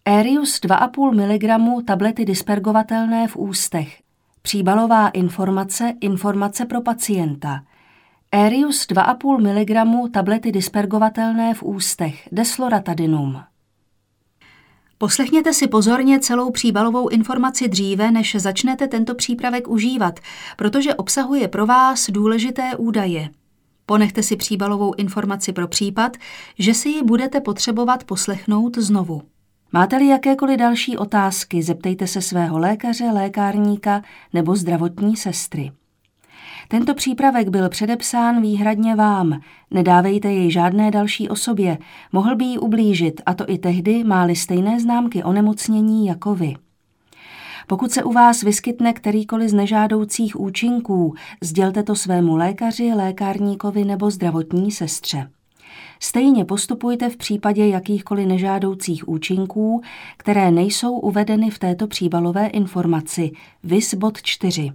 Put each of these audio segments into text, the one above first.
Erius 2,5 mg tablety dispergovatelné v ústech. Příbalová informace pro pacienta. Erius 2,5 mg tablety dispergovatelné v ústech. Desloratadinum. Poslechněte si pozorně celou příbalovou informaci dříve, než začnete tento přípravek užívat, protože obsahuje pro vás důležité údaje. Ponechte si příbalovou informaci pro případ, že si ji budete potřebovat poslechnout znovu. Máte-li jakékoliv další otázky, zeptejte se svého lékaře, lékárníka nebo zdravotní sestry. Tento přípravek byl předepsán výhradně vám. Nedávejte jej žádné další osobě. Mohl by jí ublížit, a to i tehdy, má-li stejné známky onemocnění jako vy. Pokud se u vás vyskytne kterýkoliv z nežádoucích účinků, sdělte to svému lékaři, lékárníkovi nebo zdravotní sestře. Stejně postupujte v případě jakýchkoliv nežádoucích účinků, které nejsou uvedeny v této příbalové informaci. Viz bod 4.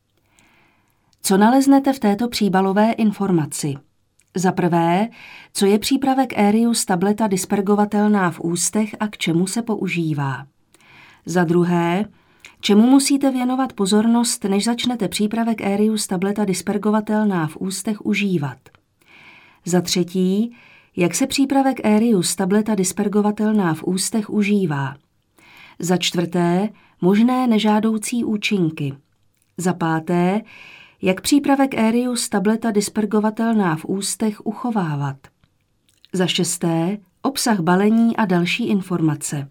Co naleznete v této příbalové informaci? Za prvé, co je přípravek Erius tableta dispergovatelná v ústech a k čemu se používá. Za druhé, čemu musíte věnovat pozornost, než začnete přípravek Erius tableta dispergovatelná v ústech užívat. Za třetí, jak se přípravek Erius tableta dispergovatelná v ústech užívá. Za čtvrté, možné nežádoucí účinky. Za páté, jak přípravek Erius tableta dispergovatelná v ústech uchovávat. Za šesté, obsah balení a další informace.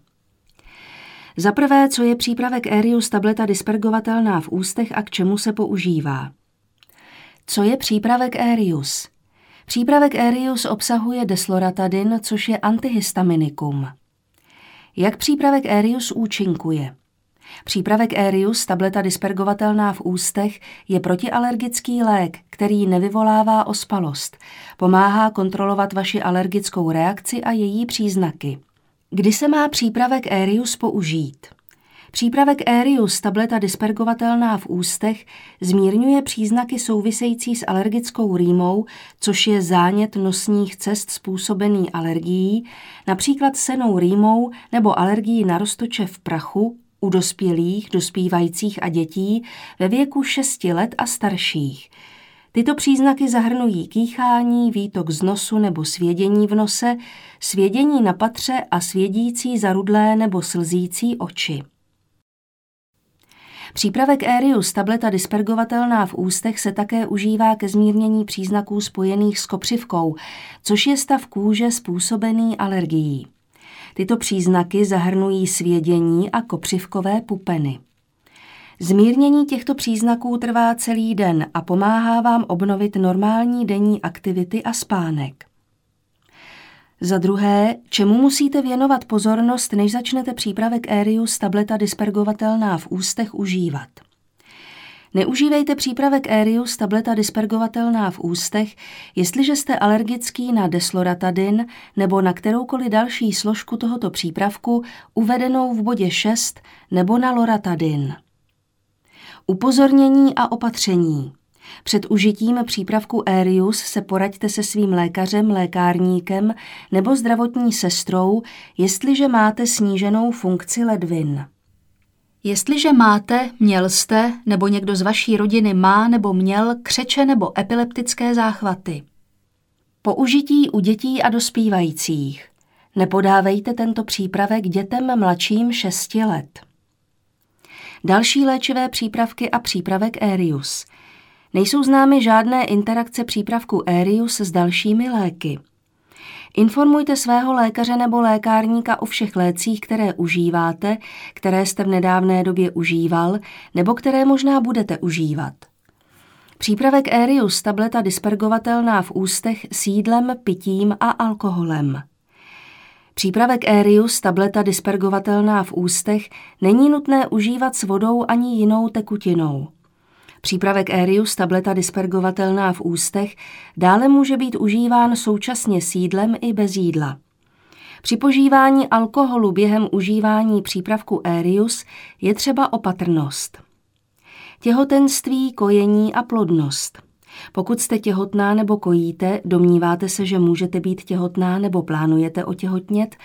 Za prvé, co je přípravek Erius tableta dispergovatelná v ústech a k čemu se používá. Co je přípravek Erius? Přípravek Erius obsahuje desloratadin, což je antihistaminikum. Jak přípravek Erius účinkuje? Přípravek Erius tableta dispergovatelná v ústech je protialergický lék, který nevyvolává ospalost. Pomáhá kontrolovat vaši alergickou reakci a její příznaky. Kdy se má přípravek Erius použít? Přípravek Erius tableta dispergovatelná v ústech zmírňuje příznaky související s alergickou rýmou, což je zánět nosních cest způsobený alergií, například sennou rýmou nebo alergií na roztoče v prachu, u dospělých, dospívajících a dětí ve věku 6 let a starších. Tyto příznaky zahrnují kýchání, výtok z nosu nebo svědění v nose, svědění na patře a svědící zarudlé nebo slzící oči. Přípravek Erius tableta dispergovatelná v ústech se také užívá ke zmírnění příznaků spojených s kopřivkou, což je stav kůže způsobený alergií. Tyto příznaky zahrnují svědění a kopřivkové pupeny. Zmírnění těchto příznaků trvá celý den a pomáhá vám obnovit normální denní aktivity a spánek. Za druhé, čemu musíte věnovat pozornost, než začnete přípravek Erius tableta dispergovatelná v ústech užívat. Neužívejte přípravek Erius tableta dispergovatelná v ústech, jestliže jste alergický na desloratadin nebo na kteroukoliv další složku tohoto přípravku uvedenou v bodě 6 nebo na loratadin. Upozornění a opatření. Před užitím přípravku Erius se poraďte se svým lékařem, lékárníkem nebo zdravotní sestrou, jestliže máte sníženou funkci ledvin. Jestliže máte, měl jste nebo někdo z vaší rodiny má nebo měl křeče nebo epileptické záchvaty. Použití u dětí a dospívajících. Nepodávejte tento přípravek dětem mladším 6 let. Další léčivé přípravky a přípravek Erius. Nejsou známy žádné interakce přípravku Erius s dalšími léky. Informujte svého lékaře nebo lékárníka o všech lécích, které užíváte, které jste v nedávné době užíval nebo které možná budete užívat. Přípravek Erius tableta dispergovatelná v ústech s jídlem, pitím a alkoholem. Přípravek Erius tableta dispergovatelná v ústech není nutné užívat s vodou ani jinou tekutinou. Přípravek Erius tableta dispergovatelná v ústech dále může být užíván současně s jídlem i bez jídla. Při požívání alkoholu během užívání přípravku Erius je třeba opatrnost. Těhotenství, kojení a plodnost. Pokud jste těhotná nebo kojíte, domníváte se, že můžete být těhotná nebo plánujete otěhotnět,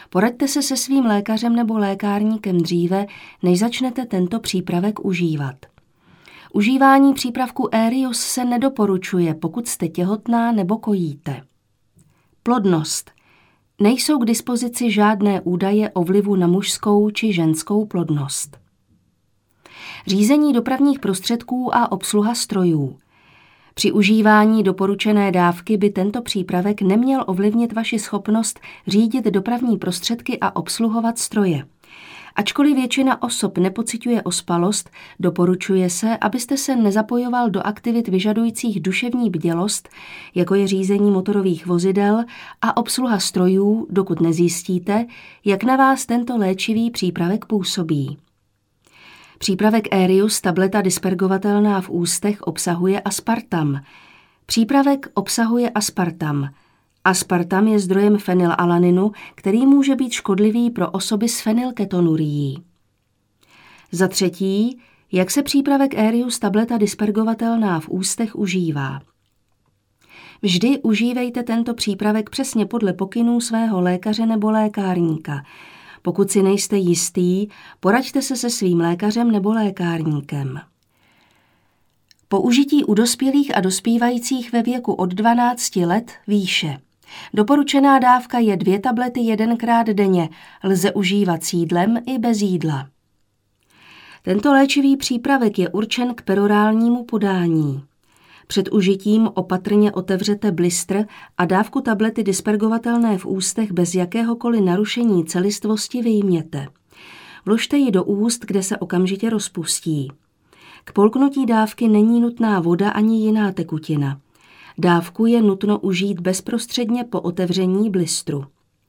Poraďte se se svým lékařem nebo lékárníkem dříve, než začnete tento přípravek užívat. Užívání přípravku Aerius se nedoporučuje, pokud jste těhotná nebo kojíte. Plodnost. Nejsou k dispozici žádné údaje o vlivu na mužskou či ženskou plodnost. Řízení dopravních prostředků a obsluha strojů. Při užívání doporučené dávky by tento přípravek neměl ovlivnit vaši schopnost řídit dopravní prostředky a obsluhovat stroje. Ačkoliv většina osob nepociťuje ospalost, doporučuje se, abyste se nezapojoval do aktivit vyžadujících duševní bdělost, jako je řízení motorových vozidel a obsluha strojů, dokud nezjistíte, jak na vás tento léčivý přípravek působí. Přípravek Aerius, tableta dispergovatelná v ústech, obsahuje aspartam. Přípravek obsahuje aspartam. Aspartam je zdrojem fenylalaninu, který může být škodlivý pro osoby s fenylketonurií. Za třetí, jak se přípravek Aerius, tableta dispergovatelná v ústech, užívá. Vždy užívejte tento přípravek přesně podle pokynů svého lékaře nebo lékárníka. Pokud si nejste jistý, poraďte se se svým lékařem nebo lékárníkem. Použití u dospělých a dospívajících ve věku od 12 let výše. Doporučená dávka je 2 tablety 1krát denně, lze užívat s jídlem i bez jídla. Tento léčivý přípravek je určen k perorálnímu podání. Před užitím opatrně otevřete blistr a dávku tablety dispergovatelné v ústech bez jakéhokoliv narušení celistvosti vyjměte. Vložte ji do úst, kde se okamžitě rozpustí. K polknutí dávky není nutná voda ani jiná tekutina. Dávku je nutno užít bezprostředně po otevření blistru.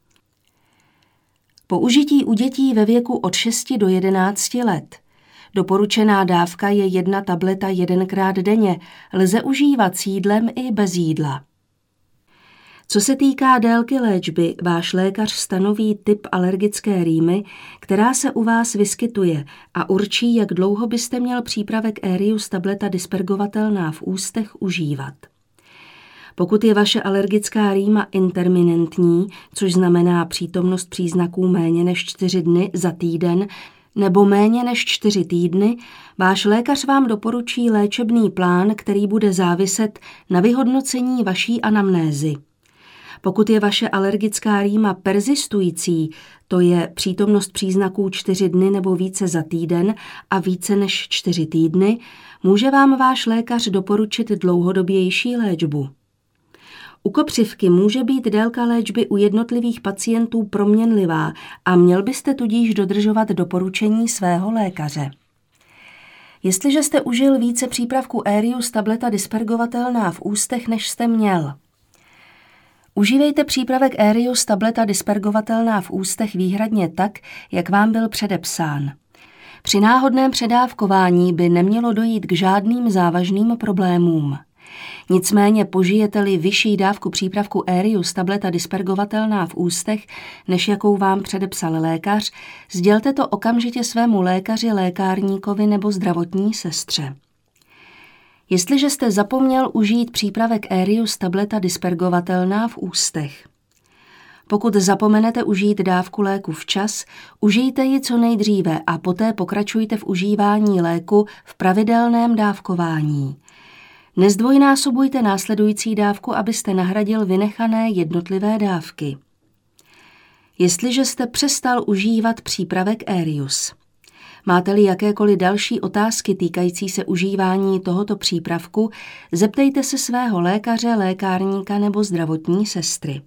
Použití u dětí ve věku od 6 do 11 let. Doporučená dávka je 1 tableta 1krát denně, lze užívat s jídlem i bez jídla. Co se týká délky léčby, váš lékař stanoví typ alergické rýmy, která se u vás vyskytuje, a určí, jak dlouho byste měl přípravek Aerius, tableta dispergovatelná v ústech, užívat. Pokud je vaše alergická rýma interminentní, což znamená přítomnost příznaků méně než 4 dny za týden nebo méně než 4 týdny, váš lékař vám doporučí léčebný plán, který bude záviset na vyhodnocení vaší anamnézy. Pokud je vaše alergická rýma persistující, to je přítomnost příznaků 4 dny nebo více za týden a více než 4 týdny, může vám váš lékař doporučit dlouhodobější léčbu. U kopřivky může být délka léčby u jednotlivých pacientů proměnlivá a měl byste tudíž dodržovat doporučení svého lékaře. Jestliže jste užil více přípravků Aerius, tableta dispergovatelná v ústech, než jste měl. Užívejte přípravek Aerius, tableta dispergovatelná v ústech výhradně tak, jak vám byl předepsán. Při náhodném předávkování by nemělo dojít k žádným závažným problémům. Nicméně požijete-li vyšší dávku přípravku Aerius, tableta dispergovatelná v ústech, než jakou vám předepsal lékař, sdělte to okamžitě svému lékaři, lékárníkovi nebo zdravotní sestře. Jestliže jste zapomněl užít přípravek Aerius, tableta dispergovatelná v ústech. Pokud zapomenete užít dávku léku včas, užijte ji co nejdříve a poté pokračujte v užívání léku v pravidelném dávkování. Nezdvojnásobujte následující dávku, abyste nahradil vynechané jednotlivé dávky. Jestliže jste přestal užívat přípravek Aerius. Máte-li jakékoliv další otázky týkající se užívání tohoto přípravku, zeptejte se svého lékaře, lékárníka nebo zdravotní sestry.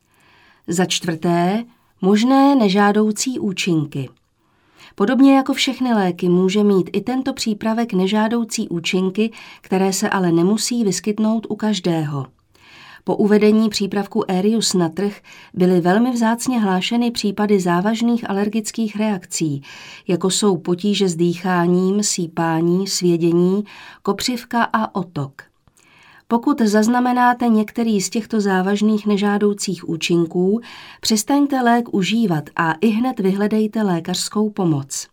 Za čtvrté, možné nežádoucí účinky. Podobně jako všechny léky může mít i tento přípravek nežádoucí účinky, které se ale nemusí vyskytnout u každého. Po uvedení přípravku Aerius na trh byly velmi vzácně hlášeny případy závažných alergických reakcí, jako jsou potíže s dýcháním, sýpání, svědění, kopřivka a otok. Pokud zaznamenáte některý z těchto závažných nežádoucích účinků, přestaňte lék užívat a ihned vyhledejte lékařskou pomoc.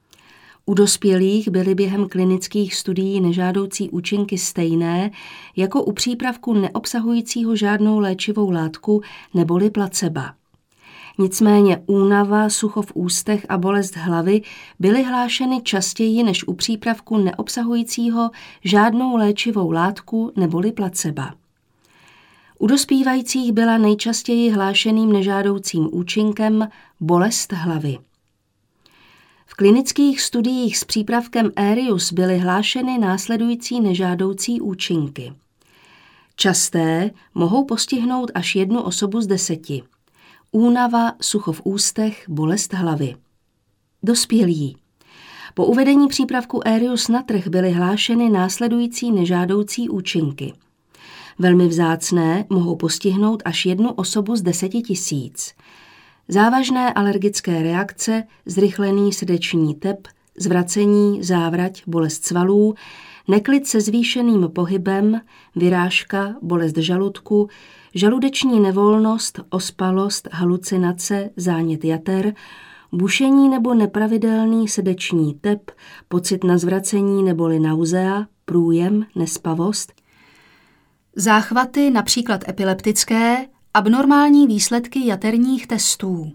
U dospělých byly během klinických studií nežádoucí účinky stejné jako u přípravku neobsahujícího žádnou léčivou látku neboli placeba. Nicméně únava, sucho v ústech a bolest hlavy byly hlášeny častěji než u přípravku neobsahujícího žádnou léčivou látku neboli placeba. U dospívajících byla nejčastěji hlášeným nežádoucím účinkem bolest hlavy. V klinických studiích s přípravkem Aerius byly hlášeny následující nežádoucí účinky. Časté, mohou postihnout až 1 osobu z 10. Únava, sucho v ústech, bolest hlavy. Dospělí. Po uvedení přípravku Aerius na trh byly hlášeny následující nežádoucí účinky. Velmi vzácné, mohou postihnout až 1 osobu z 10 000. Závažné alergické reakce, zrychlený srdeční tep, zvracení, závrať, bolest svalů, neklid se zvýšeným pohybem, vyrážka, bolest žaludku, žaludeční nevolnost, ospalost, halucinace, zánět jater, bušení nebo nepravidelný srdeční tep, pocit na zvracení neboli nauzea, průjem, nespavost, záchvaty, například epileptické, abnormální výsledky jaterních testů.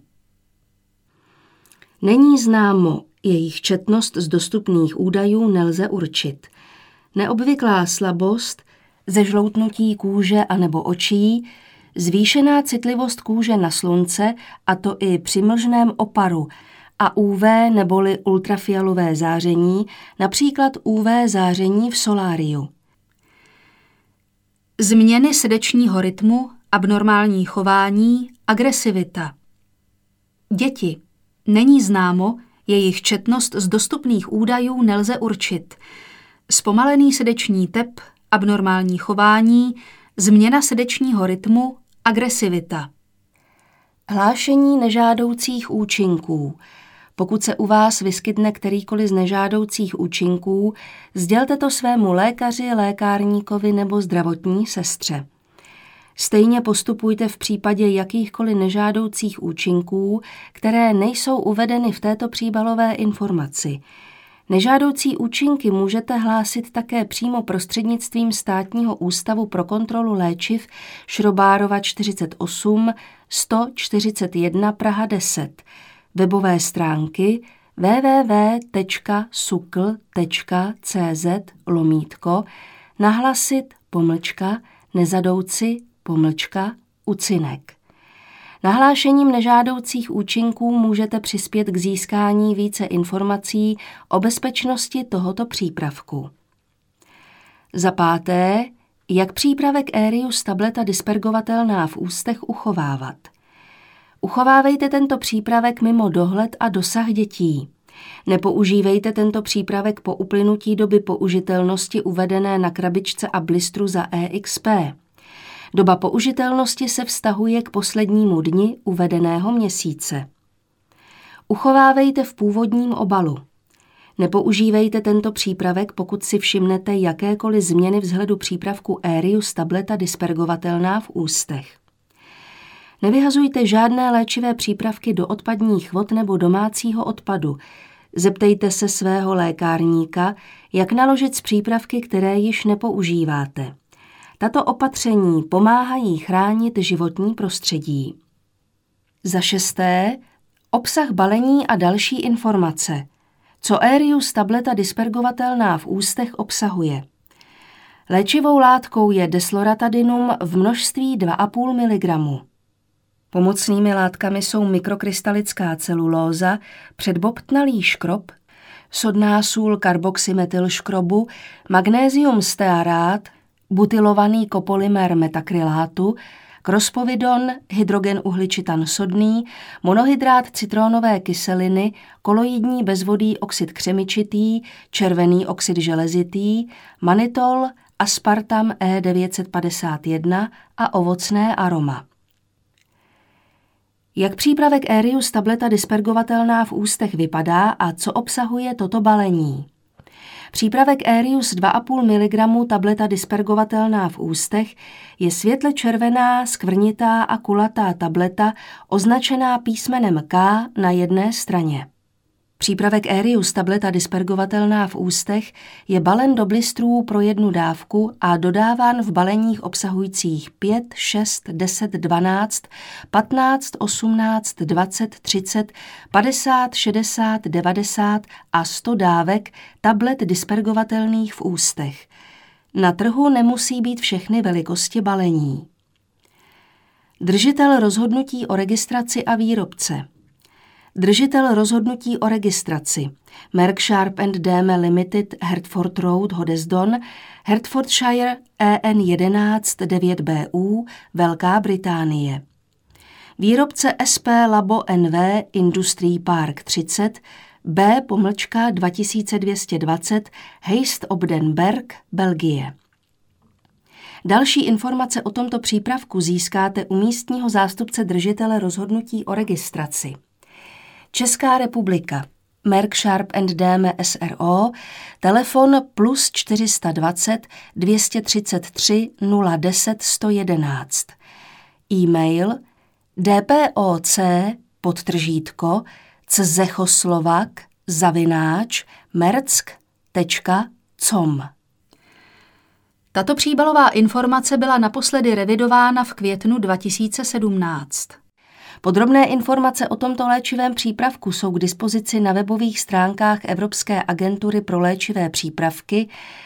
Není známo, jejich četnost z dostupných údajů nelze určit. Neobvyklá slabost, zežloutnutí kůže anebo očí, zvýšená citlivost kůže na slunce, a to i při mlžném oparu, a UV neboli ultrafialové záření, například UV záření v soláriu. Změny srdečního rytmu, abnormální chování, agresivita. Děti. Není známo, jejich četnost z dostupných údajů nelze určit. Zpomalený srdeční tep, abnormální chování, změna srdečního rytmu, agresivita. Hlášení nežádoucích účinků. Pokud se u vás vyskytne kterýkoliv z nežádoucích účinků, sdělte to svému lékaři, lékárníkovi nebo zdravotní sestře. Stejně postupujte v případě jakýchkoliv nežádoucích účinků, které nejsou uvedeny v této příbalové informaci. Nežádoucí účinky můžete hlásit také přímo prostřednictvím Státního ústavu pro kontrolu léčiv Šrobárova 48 141 Praha 10, webové stránky www.sucl.cz/nahlasit-nezadouci-úcinek. Nahlášením nežádoucích účinků můžete přispět k získání více informací o bezpečnosti tohoto přípravku. Za páté, jak přípravek Aerius tableta dispergovatelná v ústech uchovávat. Uchovávejte tento přípravek mimo dohled a dosah dětí. Nepoužívejte tento přípravek po uplynutí doby použitelnosti uvedené na krabičce a blistru za EXP. Doba použitelnosti se vztahuje k poslednímu dni uvedeného měsíce. Uchovávejte v původním obalu. Nepoužívejte tento přípravek, pokud si všimnete jakékoliv změny vzhledu přípravku Aerius tableta dispergovatelná v ústech. Nevyhazujte žádné léčivé přípravky do odpadních vod nebo domácího odpadu. Zeptejte se svého lékárníka, jak naložit s přípravky, které již nepoužíváte. Tato opatření pomáhají chránit životní prostředí. Za šesté, obsah balení a další informace. Co Aerius tableta dispergovatelná v ústech obsahuje? Léčivou látkou je desloratadinum v množství 2,5 mg. Pomocnými látkami jsou mikrokrystalická celulóza, předbobtnalý škrob, sodná sůl karboxymetylškrobu, magnézium stearát, butylovaný kopolymer metakrylátu, krospovidon, hydrogen uhličitan sodný, monohydrát citronové kyseliny, koloidní bezvodý oxid křemičitý, červený oxid železitý, manitol, aspartam E951 a ovocné aroma. Jak přípravek Aerius tableta dispergovatelná v ústech vypadá a co obsahuje toto balení? Přípravek Aerius 2,5 mg tableta dispergovatelná v ústech je světle červená, skvrnitá a kulatá tableta označená písmenem K na jedné straně. Přípravek Erius, tableta dispergovatelná v ústech, je balen do blistrů pro 1 dávku a dodáván v baleních obsahujících 5, 6, 10, 12, 15, 18, 20, 30, 50, 60, 90 a 100 dávek tablet dispergovatelných v ústech. Na trhu nemusí být všechny velikosti balení. Držitel rozhodnutí o registraci a výrobce. Držitel rozhodnutí o registraci. Merck Sharp & Dehme Limited, Hertford Road, Hoddesdon, Hertfordshire, EN 11 9BU, Velká Británie. Výrobce SP Labo NV Industry Park 30, B-2220, Heist op den Berg, Belgie. Další informace o tomto přípravku získáte u místního zástupce držitele rozhodnutí o registraci. Česká republika, Merck Sharp & Dehme SRO, telefon + 420 233 010 111, e-mail dpoc.czechoslovak@merck.com. Tato příbalová informace byla naposledy revidována v květnu 2017. Podrobné informace o tomto léčivém přípravku jsou k dispozici na webových stránkách Evropské agentury pro léčivé přípravky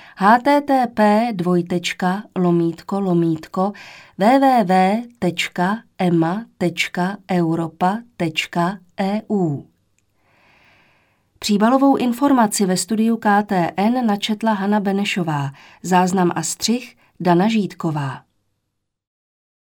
http://www.ema.europa.eu. Příbalovou informaci ve studiu KTN načetla Hana Benešová, záznam a střih Dana Žítková.